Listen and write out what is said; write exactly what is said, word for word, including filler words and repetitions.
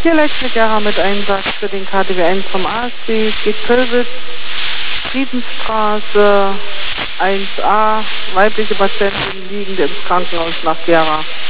Tierelektrik Gera mit Einsatz für den K T W eins vom A S B, geht Pölwitz, Friedenstraße eins a, weibliche Patientin liegend ins Krankenhaus nach Gera.